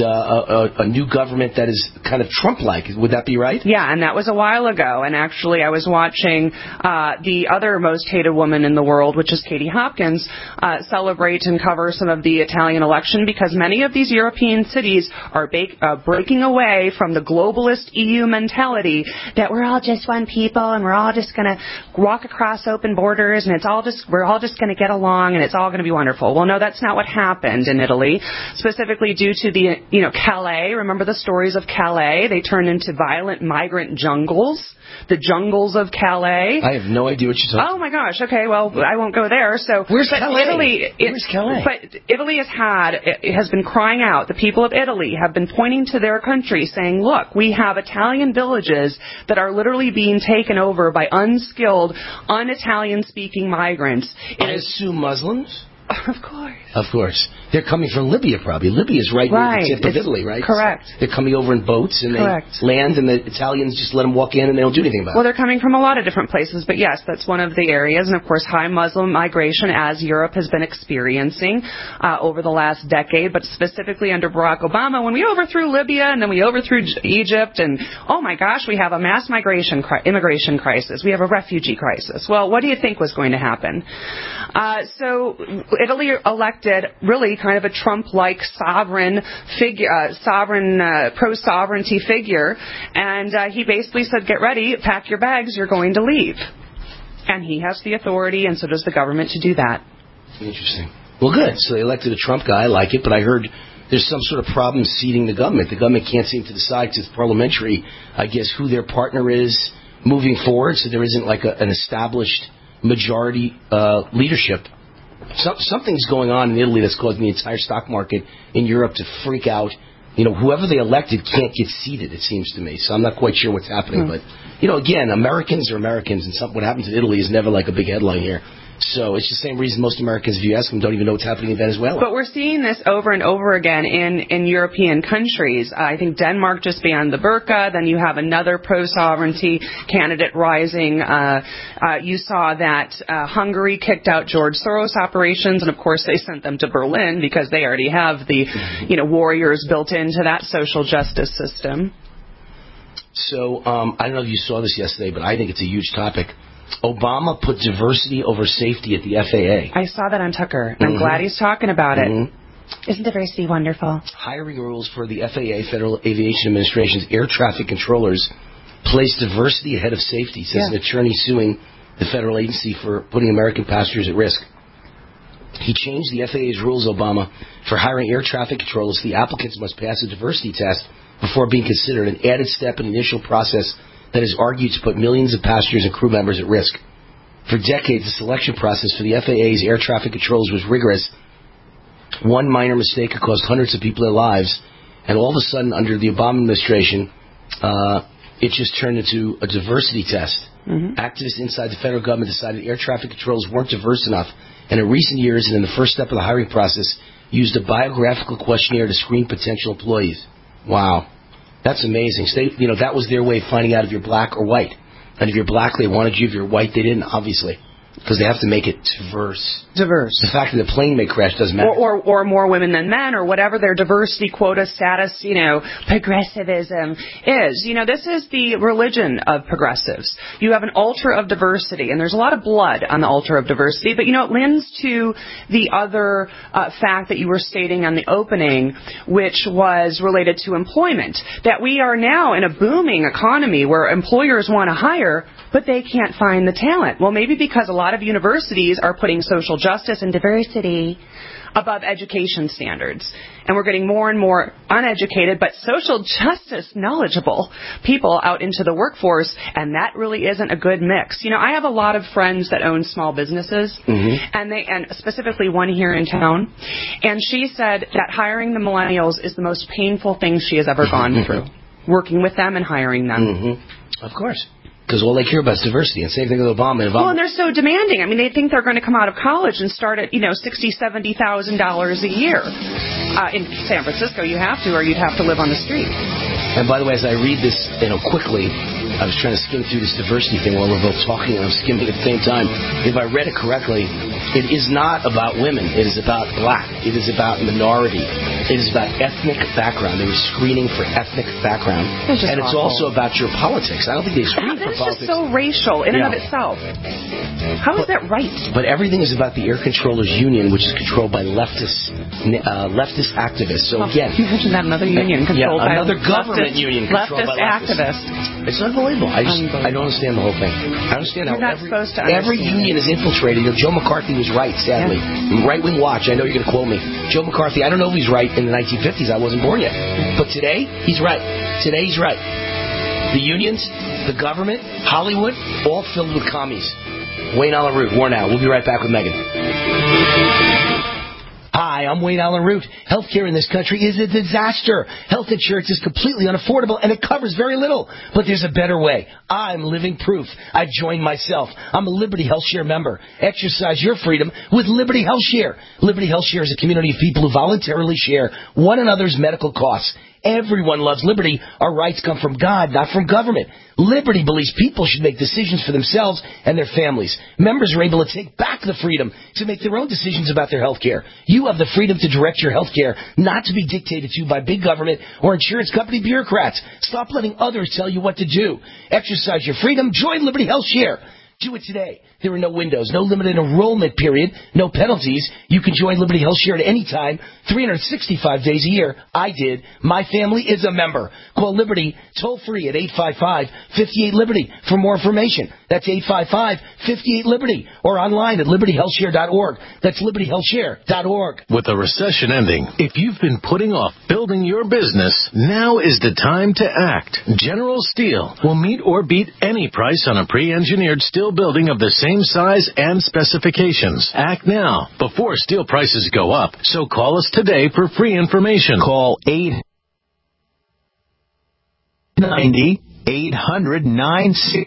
a new government that is kind of Trump-like. Would that be right? Yeah, and that was a while ago. And actually, I was watching the other most hated woman in the world, which is Katie Hopkins, celebrate and cover some of the Italian election because many of these European cities are breaking away from the globalist EU mentality that we're all just one people and we're all just going to walk across open borders and we're all just going to get along and it's all going to be wonderful. Well, no, that's not what happened in Italy, specifically due to the, Calais. Remember the stories of Calais? They turned into violent migrant jungles. The jungles of Calais. I have no idea what you're talking about. Oh, my gosh. Okay, well, I won't go there. So, Where's Calais? Where's Calais? But Italy has been crying out. The people of Italy have been pointing to their country saying, look, we have Italian villages that are literally being taken over by unskilled, un-Italian-speaking migrants. I assume Muslims? Of course. They're coming from Libya, probably. Libya is right near the tip of Italy, right? Correct. So they're coming over in boats, and they land, and the Italians just let them walk in, and they don't do anything about it. Well, they're coming from a lot of different places, but yes, that's one of the areas. And, of course, high Muslim migration, as Europe has been experiencing over the last decade, but specifically under Barack Obama, when we overthrew Libya, and then we overthrew Egypt, and, oh, my gosh, we have a mass immigration crisis. We have a refugee crisis. Well, what do you think was going to happen? So Italy elected really kind of a Trump-like sovereign figure, pro-sovereignty figure, and he basically said, get ready, pack your bags, you're going to leave. And he has the authority, and so does the government, to do that. Interesting. Well, good. So they elected a Trump guy. I like it, but I heard there's some sort of problem seating the government. The government can't seem to decide, because it's parliamentary, I guess, who their partner is moving forward, so there isn't like an established majority leadership. Something's going on in Italy that's causing the entire stock market in Europe to freak out. Whoever they elected can't get seated, it seems to me. So I'm not quite sure what's happening. But, again, Americans are Americans, and what happens in Italy is never like a big headline here. So it's the same reason most Americans, if you ask them, don't even know what's happening in Venezuela. But we're seeing this over and over again in European countries. I think Denmark just banned the burqa. Then you have another pro-sovereignty candidate rising. You saw that Hungary kicked out George Soros operations, and of course they sent them to Berlin because they already have the warriors built into that social justice system. So I don't know if you saw this yesterday, but I think it's a huge topic. Obama put diversity over safety at the FAA. I saw that on Tucker. I'm glad he's talking about it. Isn't diversity wonderful? Hiring rules for the FAA, Federal Aviation Administration's air traffic controllers, place diversity ahead of safety, says an attorney suing the federal agency for putting American passengers at risk. He changed the FAA's rules, Obama, for hiring air traffic controllers. The applicants must pass a diversity test before being considered, an added step in the initial process that is argued to put millions of passengers and crew members at risk. For decades, the selection process for the FAA's air traffic controllers was rigorous. One minor mistake could cost hundreds of people their lives, and all of a sudden, under the Obama administration, it just turned into a diversity test. Activists inside the federal government decided air traffic controllers weren't diverse enough, and in recent years, and in the first step of the hiring process, used a biographical questionnaire to screen potential employees. Wow. That's amazing. So that was their way of finding out if you're black or white. And if you're black, they wanted you. If you're white, they didn't, obviously. Because they have to make it diverse. Diverse. The fact that the plane may crash doesn't matter. Or more women than men, or whatever their diversity quota status, progressivism is. This is the religion of progressives. You have an altar of diversity, and there's a lot of blood on the altar of diversity, but, it lends to the other fact that you were stating on the opening, which was related to employment, that we are now in a booming economy where employers want to hire, but they can't find the talent. Well, maybe because a lot of universities are putting social justice and diversity above education standards. And we're getting more and more uneducated but social justice knowledgeable people out into the workforce, and that really isn't a good mix. I have a lot of friends that own small businesses, and specifically one here in town, and she said that hiring the millennials is the most painful thing she has ever gone through, working with them and hiring them. Of course. Because all they care about is diversity, and same thing with Obama. Well, and they're so demanding. I mean, they think they're going to come out of college and start at, $60,000, $70,000 a year. In San Francisco, you have to, or you'd have to live on the street. And by the way, as I read this, quickly, I was trying to skim through this diversity thing while we're both talking, and I'm skimming at the same time. If I read it correctly, it is not about women. It is about black. It is about minority. It is about ethnic background. They were screening for ethnic background. And it's also about your politics. I don't think they screen for politics. It's just so racial in and of itself. How is that right? But everything is about the Air Controllers Union, which is controlled by leftist activists. So again, you mentioned that another union controlled by another government union controlled by activists. It's unbelievable. I don't understand the whole thing. I understand how every union is infiltrated. Joe McCarthy was right, sadly. Right-wing watch. I know you're going to quote me. Joe McCarthy. I don't know if he's right in the 1950s. I wasn't born yet. But today, he's right. Today, he's right. The unions, the government, Hollywood, all filled with commies. Wayne Allen Root, War Now. We'll be right back with Megan. Hi, I'm Wayne Allen Root. Healthcare in this country is a disaster. Health insurance is completely unaffordable, and it covers very little. But there's a better way. I'm living proof. I've joined myself. I'm a Liberty HealthShare member. Exercise your freedom with Liberty HealthShare. Liberty HealthShare is a community of people who voluntarily share one another's medical costs. Everyone loves liberty. Our rights come from God, not from government. Liberty believes people should make decisions for themselves and their families. Members are able to take back the freedom to make their own decisions about their health care. You have the freedom to direct your health care, not to be dictated to by big government or insurance company bureaucrats. Stop letting others tell you what to do. Exercise your freedom. Join Liberty HealthShare. Do it today. There are no windows, no limited enrollment period, no penalties. You can join Liberty HealthShare at any time, 365 days a year. I did. My family is a member. Call Liberty toll-free at 855-58-LIBERTY for more information. That's 855-58-LIBERTY or online at libertyhealthshare.org. That's libertyhealthshare.org. With the recession ending, if you've been putting off building your business, now is the time to act. General Steel will meet or beat any price on a pre-engineered steel building of the same size and specifications. Act now before steel prices go up. So call us today for free information. Call 800-965-1290.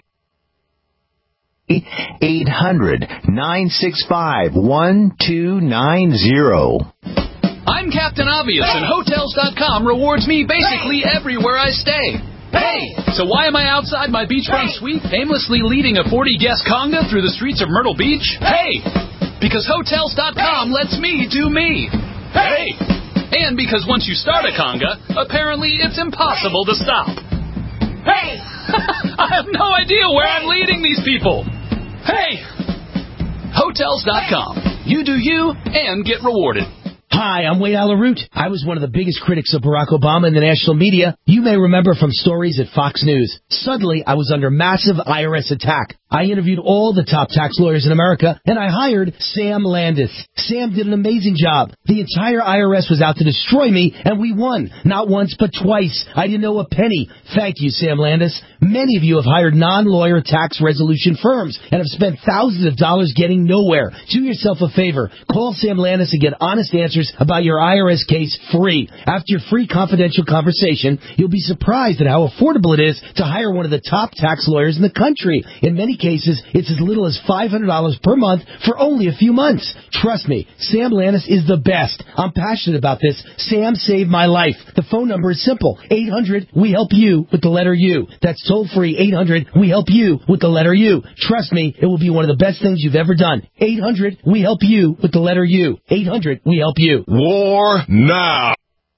I'm Captain Obvious, and Hotels.com rewards me basically everywhere I stay. Hey! So why am I outside my beachfront suite aimlessly leading a 40-guest conga through the streets of Myrtle Beach? Hey! Because Hotels.com lets me do me. Hey! And because once you start a conga, apparently it's impossible to stop. Hey! I have no idea where I'm leading these people. Hey! Hotels.com. You do you and get rewarded. Hi, I'm Wayne Allen Root. I was one of the biggest critics of Barack Obama in the national media. You may remember from stories at Fox News. Suddenly, I was under massive IRS attack. I interviewed all the top tax lawyers in America, and I hired Sam Landis. Sam did an amazing job. The entire IRS was out to destroy me, and we won. Not once, but twice. I didn't owe a penny. Thank you, Sam Landis. Many of you have hired non-lawyer tax resolution firms and have spent thousands of dollars getting nowhere. Do yourself a favor. Call Sam Landis and get honest answers answers about your IRS case free. After your free confidential conversation, you'll be surprised at how affordable it is to hire one of the top tax lawyers in the country. In many cases, it's as little as $500 per month for only a few months. Trust me, Sam Lannis is the best. I'm passionate about this. Sam saved my life. The phone number is simple. 800-WE-HELP-YOU with the letter U. That's toll free. 800-WE-HELP-YOU with the letter U. Trust me, it will be one of the best things you've ever done. 800-WE-HELP-YOU with the letter U. 800-WE-HELP-YOU. War now.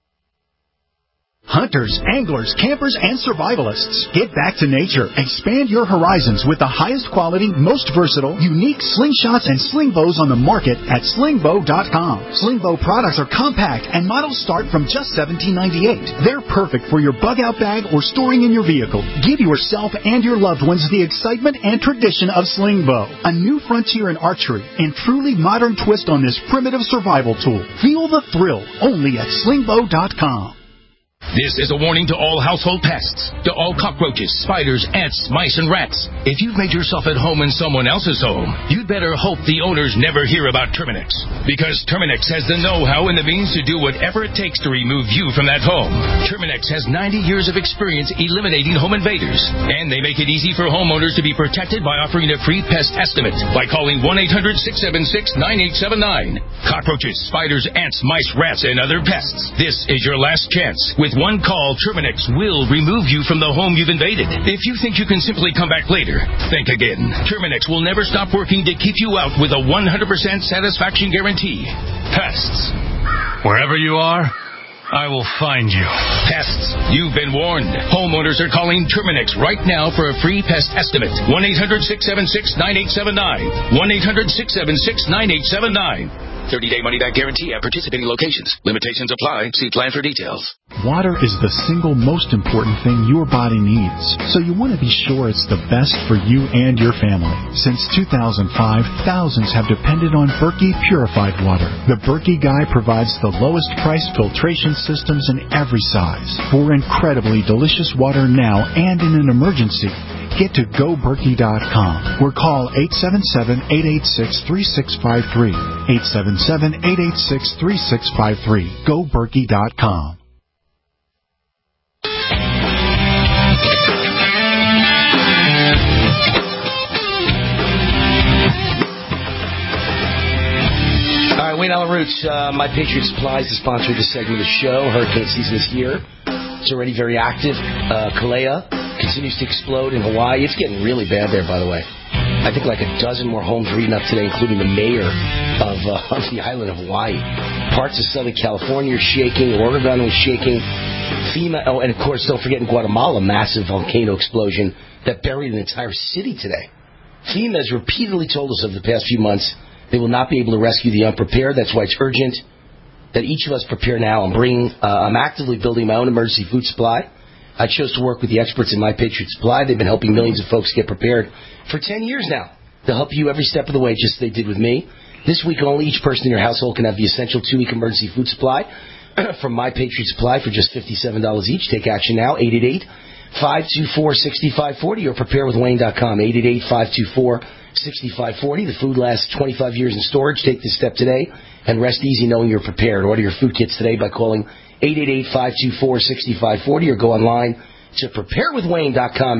Hunters, anglers, campers, and survivalists. Get back to nature. Expand your horizons with the highest quality, most versatile, unique slingshots and sling bows on the market at slingbow.com. Slingbow products are compact and models start from just $17.98. They're perfect for your bug-out bag or storing in your vehicle. Give yourself and your loved ones the excitement and tradition of Slingbow, a new frontier in archery and truly modern twist on this primitive survival tool. Feel the thrill only at slingbow.com. This is a warning to all household pests, to all cockroaches, spiders, ants, mice, and rats. If you've made yourself at home in someone else's home, you'd better hope the owners never hear about Terminix. Because Terminix has the know-how and the means to do whatever it takes to remove you from that home. Terminix has 90 years of experience eliminating home invaders. And they make it easy for homeowners to be protected by offering a free pest estimate by calling 1-800-676-9879. Cockroaches, spiders, ants, mice, rats, and other pests. This is your last chance. With one call, Terminix will remove you from the home you've invaded. If you think you can simply come back later, think again. Terminix will never stop working to keep you out with a 100% satisfaction guarantee. Pests. Wherever you are, I will find you. Pests, you've been warned. Homeowners are calling Terminix right now for a free pest estimate. 1-800-676-9879. 1-800-676-9879. 30-day money-back guarantee at participating locations. Limitations apply. See plan for details. Water is the single most important thing your body needs, so you want to be sure it's the best for you and your family. Since 2005, thousands have depended on Berkey purified water. The Berkey Guy provides the lowest price filtration systems in every size for incredibly delicious water now and in an emergency. Get to GoBerkey.com or call 877-886-3653. 877-886-3653. GoBerkey.com. All right, Wayne Allen Roots, My Patriot Supply is the sponsor of this segment of the show. Hurricane season is here. It's already very active. Kalea continues to explode in Hawaii. It's getting really bad there, by the way. I think like a dozen more homes were eaten up today, including the mayor of the island of Hawaii. Parts of Southern California are shaking. Oregon was shaking. FEMA, oh, and of course, don't forget in Guatemala, massive volcano explosion that buried an entire city today. FEMA has repeatedly told us over the past few months they will not be able to rescue the unprepared. That's why it's urgent that each of us prepare now. I'm actively building my own emergency food supply. I chose to work with the experts in My Patriot Supply. They've been helping millions of folks get prepared for 10 years now. They'll help you every step of the way, just as they did with me. This week only, each person in your household can have the essential 2-week emergency food supply from My Patriot Supply for just $57 each. Take action now, 888-524-6540 or preparewithwayne.com, 888-524-6540. The food lasts 25 years in storage. Take this step today and rest easy knowing you're prepared. Order your food kits today by calling 888-524-6540 or go online to preparewithwayne.com,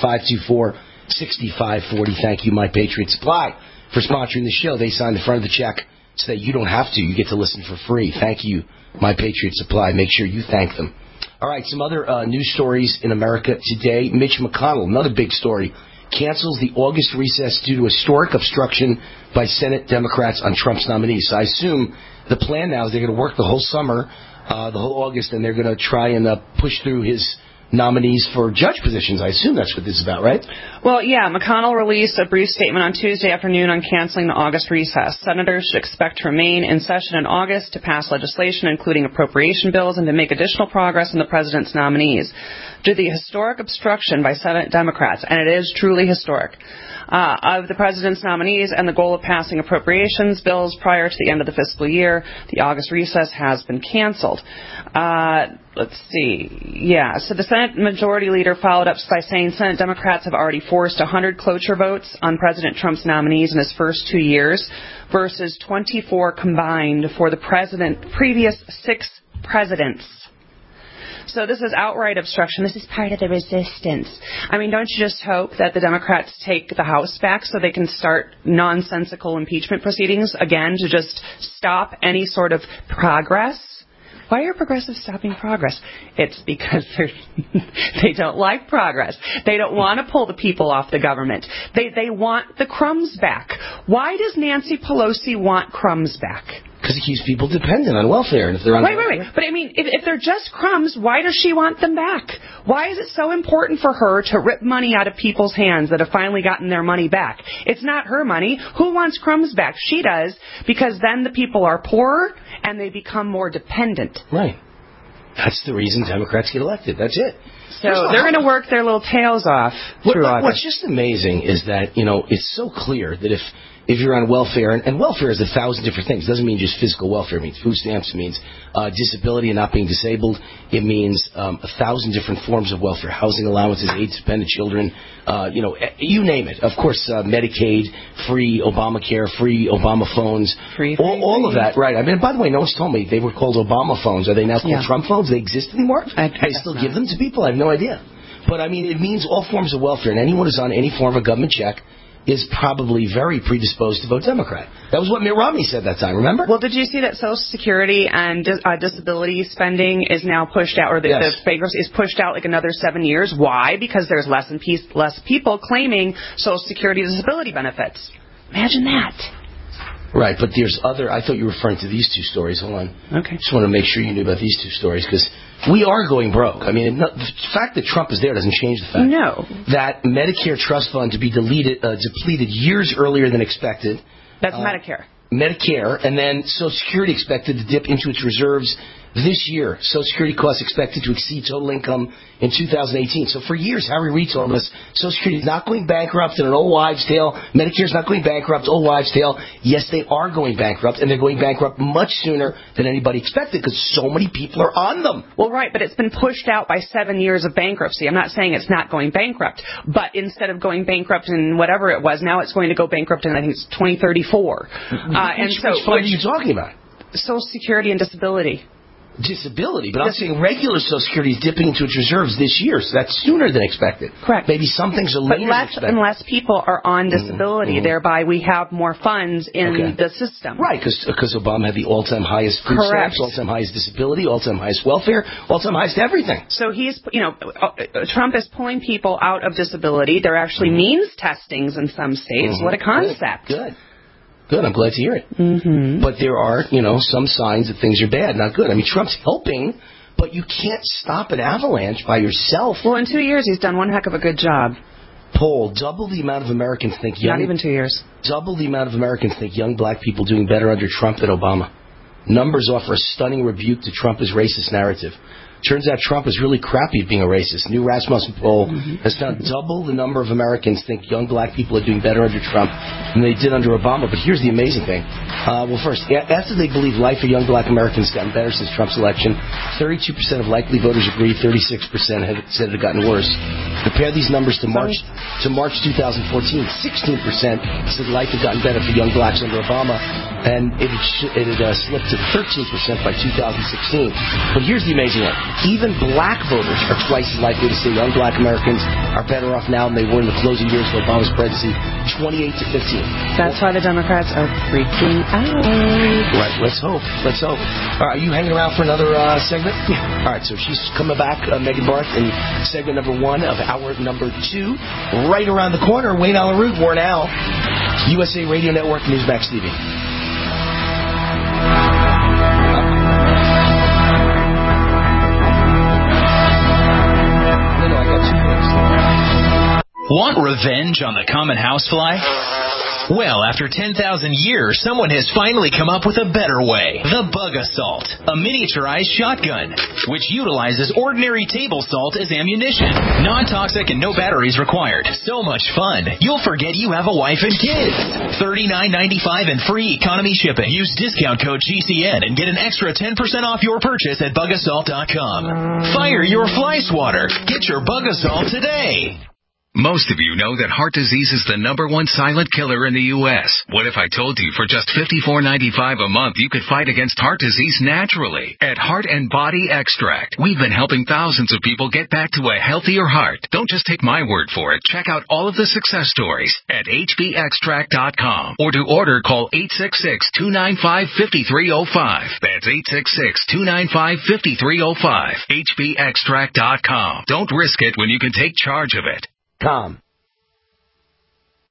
888-524-6540. Thank you, My Patriot Supply, for sponsoring the show. They signed the front of the check so that you don't have to. You get to listen for free. Thank you, My Patriot Supply. Make sure you thank them. All right, some other news stories in America today. Mitch McConnell, another big story, cancels the August recess due to historic obstruction by Senate Democrats on Trump's nominees. So I assume the plan now is they're going to work the whole summer, the whole August, and they're going to try and push through his nominees for judge positions. I assume that's what this is about, right? Well, yeah. McConnell released a brief statement on Tuesday afternoon on canceling the August recess. Senators should expect to remain in session in August to pass legislation, including appropriation bills, and to make additional progress on the president's nominees. Due to the historic obstruction by Senate Democrats, and it is truly historic, of the president's nominees and the goal of passing appropriations bills prior to the end of the fiscal year, the August recess has been canceled. let's see. Yeah, so the Senate Majority Leader followed up by saying Senate Democrats have already forced 100 cloture votes on President Trump's nominees in his first 2 years versus 24 combined for the previous 6 presidents. So this is outright obstruction. This is part of the resistance. I mean, don't you just hope that the Democrats take the House back so they can start nonsensical impeachment proceedings again to just stop any sort of progress? Why are progressives stopping progress? It's because they don't like progress. They don't want to pull the people off the government. They want the crumbs back. Why does Nancy Pelosi want crumbs back? Because it keeps people dependent on welfare. And if they're on Wait. But I mean, if they're just crumbs, why does she want them back? Why is it so important for her to rip money out of people's hands that have finally gotten their money back? It's not her money. Who wants crumbs back? She does, because then the people are poorer and they become more dependent. Right. That's the reason Democrats get elected. That's it. So they're going to work their little tails off through August. What's just amazing is that, it's so clear that if you're on welfare, and welfare is 1,000 different things. It doesn't mean just physical welfare. It means food stamps. It means disability and not being disabled. It means 1,000 different forms of welfare, housing allowances, aid-dependent children, you name it. Of course, Medicaid, free Obamacare, free Obama phones, all of that. Right. I mean, by the way, no one's told me they were called Obama phones. Are they now called Trump phones? Do they exist anymore? They still give them to people? I have no idea. But, I mean, it means all forms of welfare, and anyone who's on any form of government check is probably very predisposed to vote Democrat. That was what Mitt Romney said that time, remember? Well, did you see that Social Security and disability spending is now pushed out, or the bankruptcy is pushed out like another 7 years? Why? Because there's less people claiming Social Security disability benefits. Imagine that. Right, but there's I thought you were referring to these 2 stories. Hold on. Okay. Just want to make sure you knew about these 2 stories, because we are going broke. I mean, the fact that Trump is there doesn't change the fact that Medicare trust fund to be depleted years earlier than expected. That's Medicare. Medicare, and then Social Security expected to dip into its reserves this year. Social Security costs expected to exceed total income in 2018. So for years, Harry Reid told us Social Security is not going bankrupt in an old wives' tale. Medicare's not going bankrupt, old wives' tale. Yes, they are going bankrupt, and they're going bankrupt much sooner than anybody expected because so many people are on them. Well, right, but it's been pushed out by 7 years of bankruptcy. I'm not saying it's not going bankrupt, but instead of going bankrupt in whatever it was, now it's going to go bankrupt in, I think it's 2034. Which fund are you talking about? Social Security and disability. Disability, but I'm saying regular Social Security is dipping into its reserves this year, so that's sooner than expected. Correct. Maybe some things are later than expected. But less people are on disability, thereby we have more funds in the system. Right, because Obama had the all-time highest food stamps, all-time highest disability, all-time highest welfare, all-time highest everything. So Trump is pulling people out of disability. There are actually means testings in some states. What a concept. Good, I'm glad to hear it. Mm-hmm. But there are, some signs that things are bad, not good. I mean, Trump's helping, but you can't stop an avalanche by yourself. Well, in 2 years, he's done one heck of a good job. Poll, double the amount of Americans think Not even 2 years. Double the amount of Americans think young black people doing better under Trump than Obama. Numbers offer a stunning rebuke to Trump's racist narrative. Turns out Trump is really crappy at being a racist. New Rasmussen poll has found double the number of Americans think young black people are doing better under Trump than they did under Obama. But here's the amazing thing. First, after they believe life of young black Americans has gotten better since Trump's election, 32% of likely voters agree, 36% had said it had gotten worse. Compare these numbers to March 2014. 16% said life had gotten better for young blacks under Obama, and it had slipped to 13% by 2016. But here's the amazing one. Even black voters are twice as likely to say young black Americans are better off now than they were in the closing years of Obama's presidency, 28 to 15. That's why the Democrats are freaking out. Right, let's hope. All right, are you hanging around for another segment? Yeah. All right, so she's coming back, Megan Barth, in segment number 1 of hour number 2. Right around the corner, Wayne Allyn Root, Warren Al, USA Radio Network, Newsmax TV. Want revenge on the common housefly? Well, after 10,000 years, someone has finally come up with a better way. The Bug Assault, a miniaturized shotgun, which utilizes ordinary table salt as ammunition. Non-toxic and no batteries required. So much fun, you'll forget you have a wife and kids. $39.95 and free economy shipping. Use discount code GCN and get an extra 10% off your purchase at bugassault.com. Fire your fly swatter. Get your Bug Assault today. Most of you know that heart disease is the #1 silent killer in the U.S. What if I told you for just $54.95 a month you could fight against heart disease naturally? At Heart and Body Extract, we've been helping thousands of people get back to a healthier heart. Don't just take my word for it. Check out all of the success stories at hbextract.com. Or to order, call 866-295-5305. That's 866-295-5305. hbextract.com. Don't risk it when you can take charge of it.